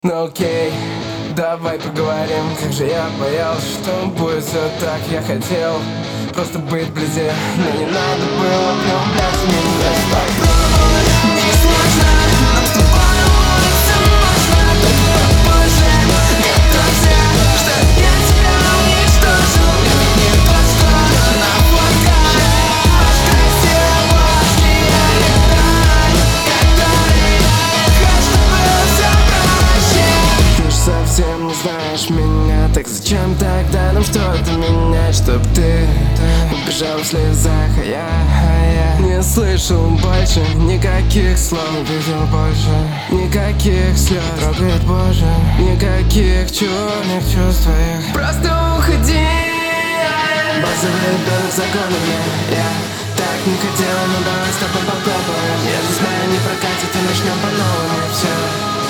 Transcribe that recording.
Ну окей, давай поговорим. Как же я боялся, что будет все так. Я хотел просто быть вблизи, но не надо было влюбляться в меня. Попробовать не сложно, но с тобой улыбаться можно. Только позже не тот свет, что я тебя уничтожу. Это не то, что на фотках. Аж красиво, я летаю, который хочу все проще. Ты ж совсем не знаешь меня, так зачем тогда нам что-то менять? Чтоб ты убежал в слезах, а я не слышал больше никаких слов. Не видел больше никаких слез. Трогает Боже, никаких черных чувств твоих. Просто уходи. Базовый ребенок законами. Я так не хотела, но давай с тобой попробуем. Я же знаю, не прокатит и начнем по новому все.